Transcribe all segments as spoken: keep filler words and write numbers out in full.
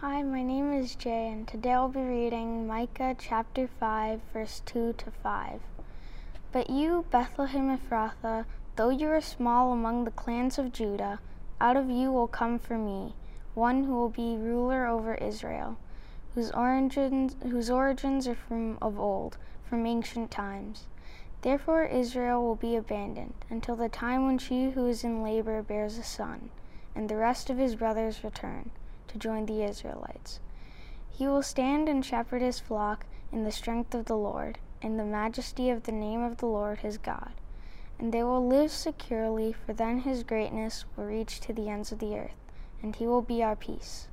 Hi, my name is Jay, and today I'll be reading Micah chapter five, verse two to five. But you, Bethlehem Ephrathah, though you are small among the clans of Judah, out of you will come for me one who will be ruler over Israel, whose origins, whose origins are from of old, from ancient times. Therefore Israel will be abandoned, until the time when she who is in labor bears a son, and the rest of his brothers return to join the Israelites. He will stand and shepherd his flock in the strength of the Lord, in the majesty of the name of the Lord his God. And they will live securely, for then his greatness will reach to the ends of the earth, and he will be our peace.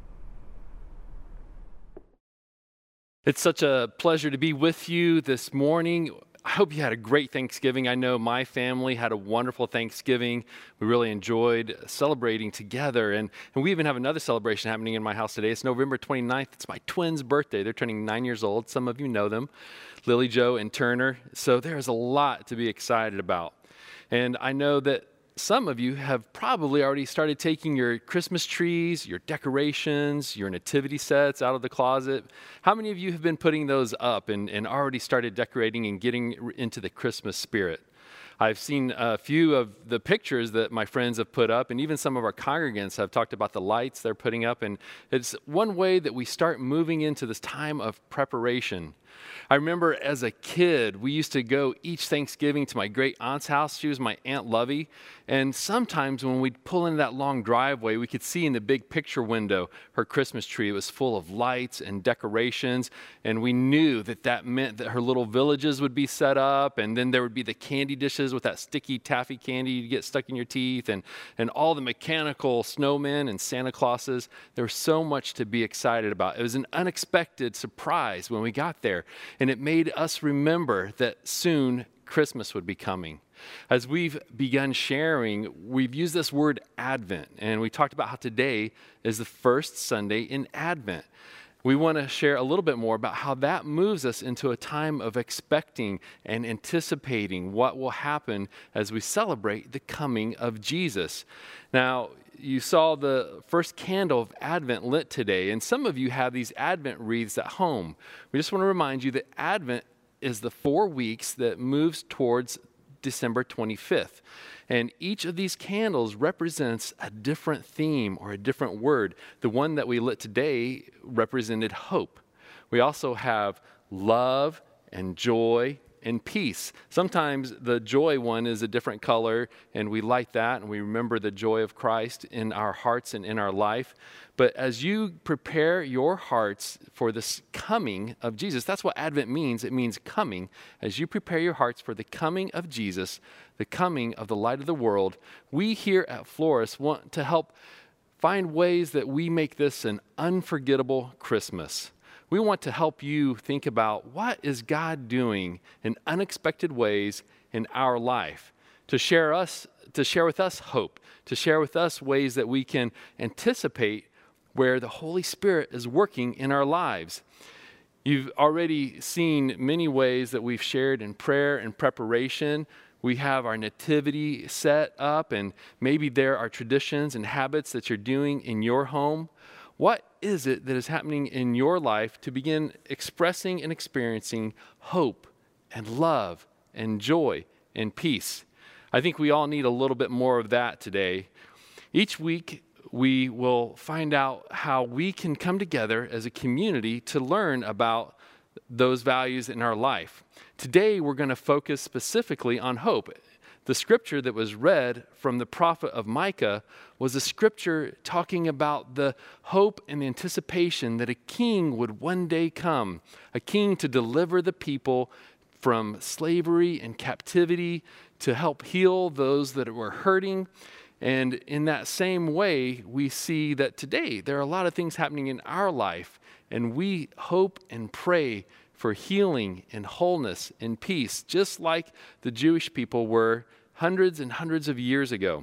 It's such a pleasure to be with you this morning. I hope you had a great Thanksgiving. I know my family had a wonderful Thanksgiving. We really enjoyed celebrating together. And, and we even have another celebration happening in my house today. It's November twenty-ninth. It's my twins' birthday. They're turning nine years old. Some of you know them, Lily Jo and Turner. So there's a lot to be excited about. And I know that some of you have probably already started taking your Christmas trees, your decorations, your nativity sets out of the closet. How many of you have been putting those up and, and already started decorating and getting into the Christmas spirit? I've seen a few of the pictures that my friends have put up, and even some of our congregants have talked about the lights they're putting up, and it's one way that we start moving into this time of preparation. I remember as a kid, we used to go each Thanksgiving to my great aunt's house. She was my Aunt Lovey. And sometimes when we'd pull into that long driveway, we could see in the big picture window her Christmas tree. It was full of lights and decorations. And we knew that that meant that her little villages would be set up. And then there would be the candy dishes with that sticky taffy candy you'd get stuck in your teeth. And, and all the mechanical snowmen and Santa Clauses. There was so much to be excited about. It was an unexpected surprise when we got there. And it made us remember that soon Christmas would be coming. As we've begun sharing, we've used this word Advent, and we talked about how today is the first Sunday in Advent. We want to share a little bit more about how that moves us into a time of expecting and anticipating what will happen as we celebrate the coming of Jesus. Now, you saw the first candle of Advent lit today, and some of you have these Advent wreaths at home. We just want to remind you that Advent is the four weeks that moves towards December twenty-fifth. And each of these candles represents a different theme or a different word. The one that we lit today represented hope. We also have love and joy and peace. Sometimes the joy one is a different color, and we light that, and we remember the joy of Christ in our hearts and in our life. But as you prepare your hearts for this coming of Jesus, that's what Advent means. It means coming. As you prepare your hearts for the coming of Jesus, the coming of the light of the world, we here at Florist want to help find ways that we make this an unforgettable Christmas. We want to help you think about what is God doing in unexpected ways in our life, to share us, to share with us hope, to share with us ways that we can anticipate where the Holy Spirit is working in our lives. You've already seen many ways that we've shared in prayer and preparation. We have our nativity set up, and maybe there are traditions and habits that you're doing in your home. What is it that is happening in your life to begin expressing and experiencing hope and love and joy and peace? I think we all need a little bit more of that today. Each week, we will find out how we can come together as a community to learn about those values in our life. Today, we're going to focus specifically on hope. The scripture that was read from the prophet of Micah was a scripture talking about the hope and anticipation that a king would one day come, a king to deliver the people from slavery and captivity, to help heal those that were hurting. And in that same way, we see that today there are a lot of things happening in our life, and we hope and pray for healing and wholeness and peace, just like the Jewish people were hundreds and hundreds of years ago.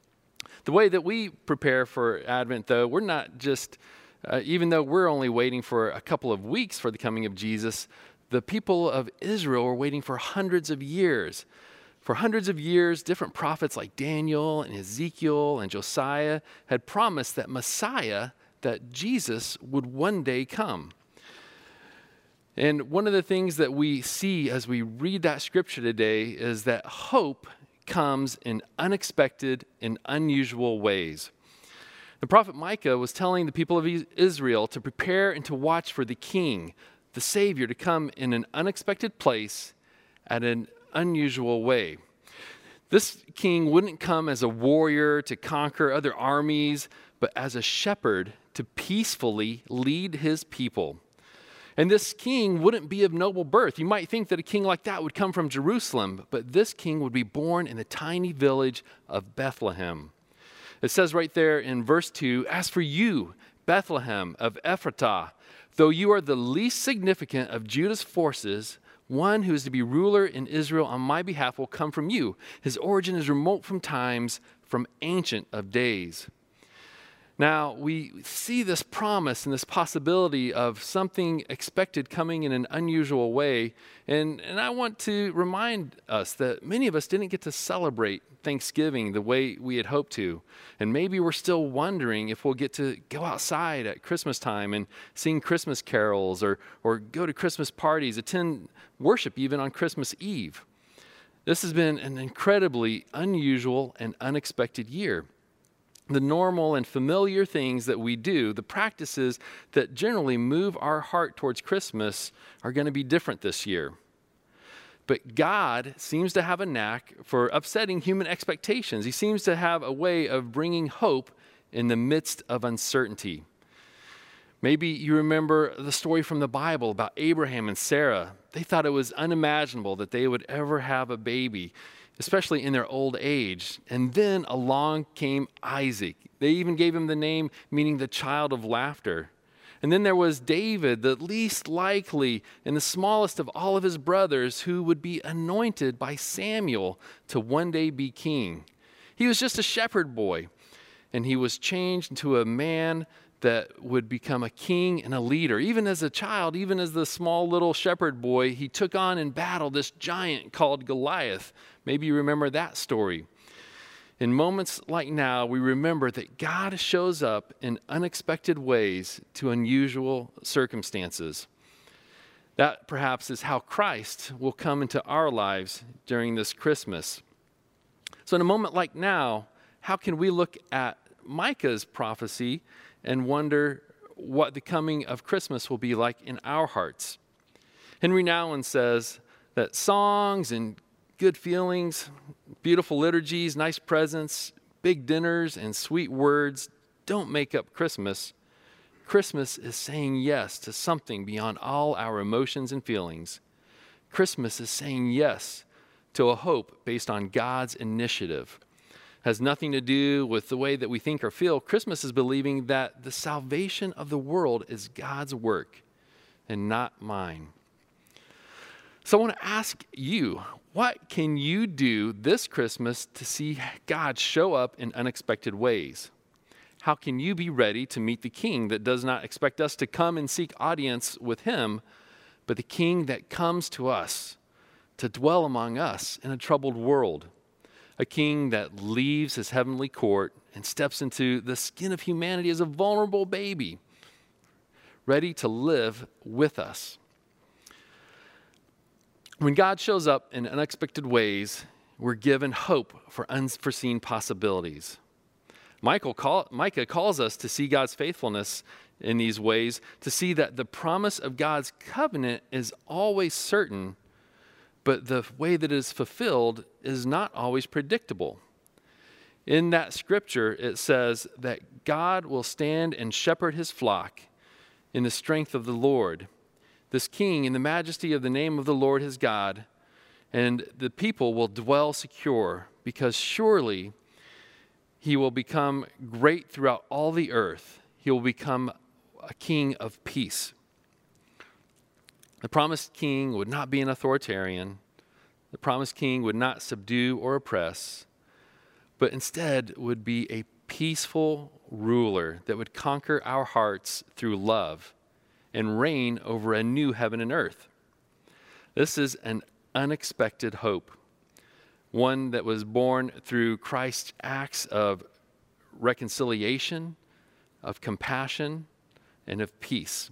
The way that we prepare for Advent, though, we're not just, uh, even though we're only waiting for a couple of weeks for the coming of Jesus, the people of Israel were waiting for hundreds of years. For hundreds of years, different prophets like Daniel and Ezekiel and Josiah had promised that Messiah, that Jesus would one day come. And one of the things that we see as we read that scripture today is that hope comes in unexpected and unusual ways. The prophet Micah was telling the people of Israel to prepare and to watch for the king, the Savior, to come in an unexpected place at an unusual way. This king wouldn't come as a warrior to conquer other armies, but as a shepherd to peacefully lead his people. And this king wouldn't be of noble birth. You might think that a king like that would come from Jerusalem, but this king would be born in the tiny village of Bethlehem. It says right there in verse two, "As for you, Bethlehem of Ephratah, though you are the least significant of Judah's forces, one who is to be ruler in Israel on my behalf will come from you. His origin is remote from times, from ancient of days." Now, we see this promise and this possibility of something expected coming in an unusual way. And, and I want to remind us that many of us didn't get to celebrate Thanksgiving the way we had hoped to. And maybe we're still wondering if we'll get to go outside at Christmas time and sing Christmas carols or, or go to Christmas parties, attend worship even on Christmas Eve. This has been an incredibly unusual and unexpected year. The normal and familiar things that we do, the practices that generally move our heart towards Christmas, are going to be different this year. But God seems to have a knack for upsetting human expectations. He seems to have a way of bringing hope in the midst of uncertainty. Maybe you remember the story from the Bible about Abraham and Sarah. They thought it was unimaginable that they would ever have a baby, especially in their old age. And then along came Isaac. They even gave him the name meaning the child of laughter. And then there was David, the least likely and the smallest of all of his brothers, who would be anointed by Samuel to one day be king. He was just a shepherd boy, and he was changed into a man that would become a king and a leader. Even as a child, even as the small little shepherd boy, he took on in battle this giant called Goliath. Maybe you remember that story. In moments like now, we remember that God shows up in unexpected ways to unusual circumstances. That perhaps is how Christ will come into our lives during this Christmas. So in a moment like now, how can we look at Micah's prophecy and wonder what the coming of Christmas will be like in our hearts? Henry Nouwen says that songs and good feelings, beautiful liturgies, nice presents, big dinners, and sweet words don't make up Christmas. Christmas is saying yes to something beyond all our emotions and feelings. Christmas is saying yes to a hope based on God's initiative. Has nothing to do with the way that we think or feel. Christmas is believing that the salvation of the world is God's work and not mine. So I want to ask you, what can you do this Christmas to see God show up in unexpected ways? How can you be ready to meet the King that does not expect us to come and seek audience with him, but the King that comes to us to dwell among us in a troubled world? A King that leaves his heavenly court and steps into the skin of humanity as a vulnerable baby, ready to live with us. When God shows up in unexpected ways, we're given hope for unforeseen possibilities. Michael call, Micah calls us to see God's faithfulness in these ways, to see that the promise of God's covenant is always certain, but the way that it is fulfilled is not always predictable. In that scripture, it says that God will stand and shepherd his flock in the strength of the Lord. This king in the majesty of the name of the Lord his God, and the people will dwell secure, because surely he will become great throughout all the earth. He will become a king of peace. The promised king would not be an authoritarian. The promised king would not subdue or oppress, but instead would be a peaceful ruler that would conquer our hearts through love and reign over a new heaven and earth. This is an unexpected hope, one that was born through Christ's acts of reconciliation, of compassion, and of peace.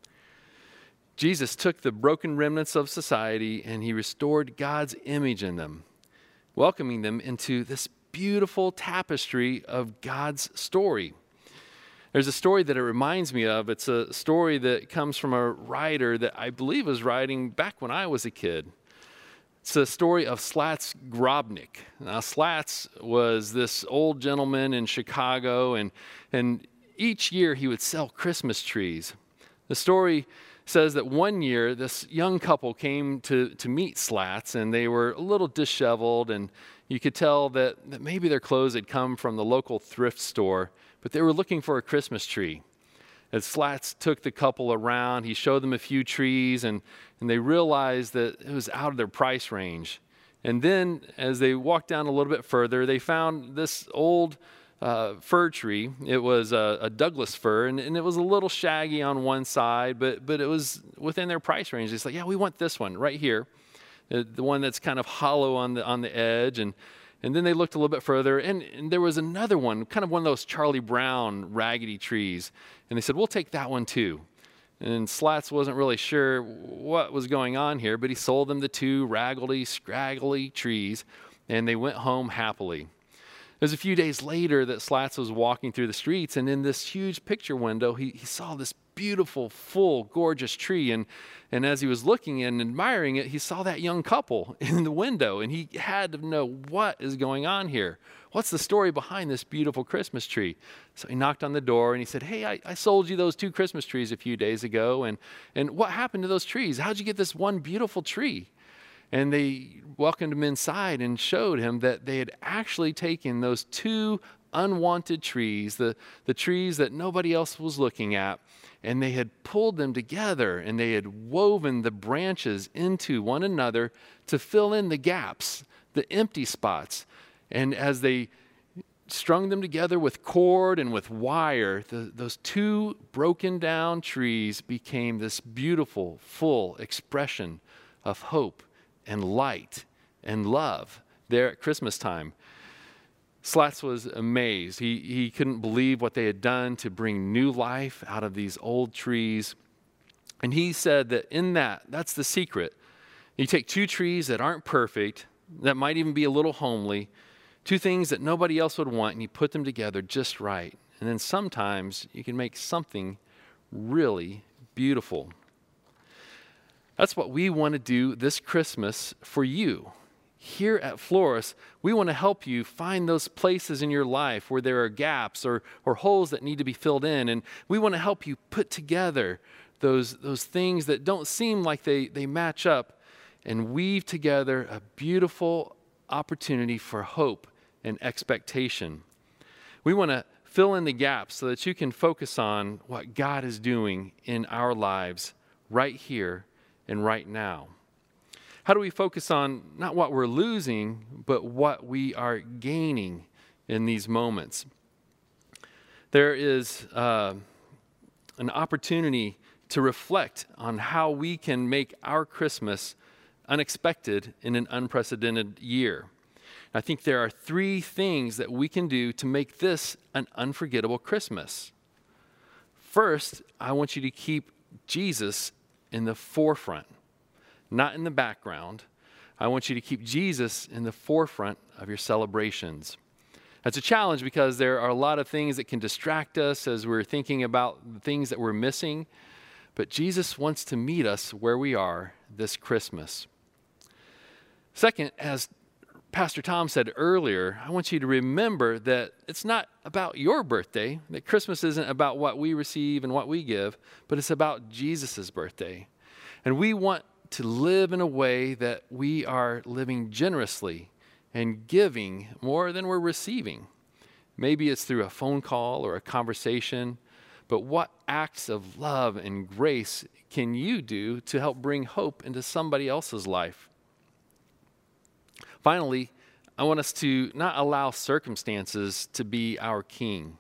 Jesus took the broken remnants of society and he restored God's image in them, welcoming them into this beautiful tapestry of God's story. There's a story that it reminds me of. It's a story that comes from a writer that I believe was writing back when I was a kid. It's a story of Slats Grobnik. Now, Slats was this old gentleman in Chicago, and, and each year he would sell Christmas trees. The story says that one year this young couple came to, to meet Slats, and they were a little disheveled, and you could tell that, that maybe their clothes had come from the local thrift store, but they were looking for a Christmas tree. As Slats took the couple around, he showed them a few trees, and, and they realized that it was out of their price range. And then as they walked down a little bit further, they found this old uh, fir tree. It was a, a Douglas fir, and, and it was a little shaggy on one side, but, but it was within their price range. They said, yeah, we want this one right here, the, the one that's kind of hollow on the, on the edge. And And then they looked a little bit further, and, and there was another one, kind of one of those Charlie Brown raggedy trees. And they said, we'll take that one too. And Slats wasn't really sure what was going on here, but he sold them the two raggedy, scraggly trees, and they went home happily. It was a few days later that Slats was walking through the streets, and in this huge picture window, he, he saw this beautiful, full, gorgeous tree. And, and as he was looking and admiring it, he saw that young couple in the window, and he had to know, what is going on here? What's the story behind this beautiful Christmas tree? So he knocked on the door and he said, hey, I, I sold you those two Christmas trees a few days ago. And, and what happened to those trees? How'd you get this one beautiful tree? And they welcomed him inside and showed him that they had actually taken those two unwanted trees, the, the trees that nobody else was looking at, and they had pulled them together, and they had woven the branches into one another to fill in the gaps, the empty spots. And as they strung them together with cord and with wire, the, those two broken down trees became this beautiful, full expression of hope and light and love there at Christmas time. Slats was amazed. He, he couldn't believe what they had done to bring new life out of these old trees. And he said that in that, that's the secret. You take two trees that aren't perfect, that might even be a little homely, two things that nobody else would want, and you put them together just right. And then sometimes you can make something really beautiful. That's what we want to do this Christmas for you. Here at Floris, we want to help you find those places in your life where there are gaps or, or holes that need to be filled in. And we want to help you put together those, those things that don't seem like they, they match up and weave together a beautiful opportunity for hope and expectation. We want to fill in the gaps so that you can focus on what God is doing in our lives right here and right now. How do we focus on not what we're losing, but what we are gaining in these moments? There is uh, an opportunity to reflect on how we can make our Christmas unexpected in an unprecedented year. I think there are three things that we can do to make this an unforgettable Christmas. First, I want you to keep Jesus in the forefront, not in the background. I want you to keep Jesus in the forefront of your celebrations. That's a challenge because there are a lot of things that can distract us as we're thinking about the things that we're missing. But Jesus wants to meet us where we are this Christmas. Second, as Pastor Tom said earlier, I want you to remember that it's not about your birthday, that Christmas isn't about what we receive and what we give, but it's about Jesus' birthday. And we want to live in a way that we are living generously and giving more than we're receiving. Maybe it's through a phone call or a conversation, but what acts of love and grace can you do to help bring hope into somebody else's life? Finally, I want us to not allow circumstances to be our king.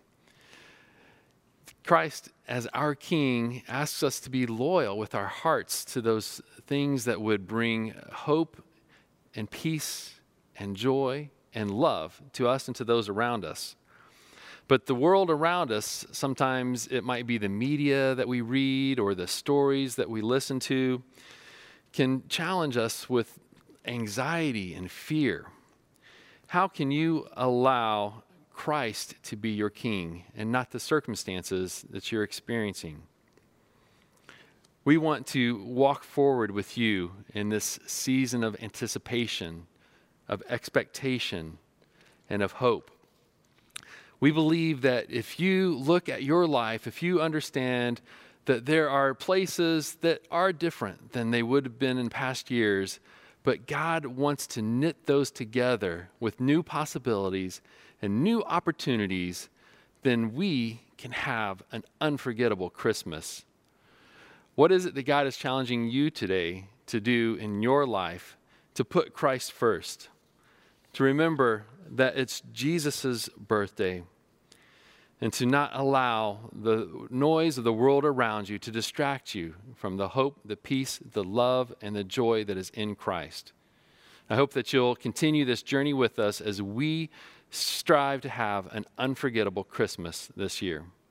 Christ, as our King, asks us to be loyal with our hearts to those things that would bring hope and peace and joy and love to us and to those around us. But the world around us, sometimes it might be the media that we read or the stories that we listen to, can challenge us with anxiety and fear. How can you allow Christ to be your king and not the circumstances that you're experiencing? We want to walk forward with you in this season of anticipation, of expectation, and of hope. We believe that if you look at your life, if you understand that there are places that are different than they would have been in past years, but God wants to knit those together with new possibilities and new opportunities, then we can have an unforgettable Christmas. What is it that God is challenging you today to do in your life to put Christ first? To remember that it's Jesus' birthday, and to not allow the noise of the world around you to distract you from the hope, the peace, the love, and the joy that is in Christ. I hope that you'll continue this journey with us as we strive to have an unforgettable Christmas this year.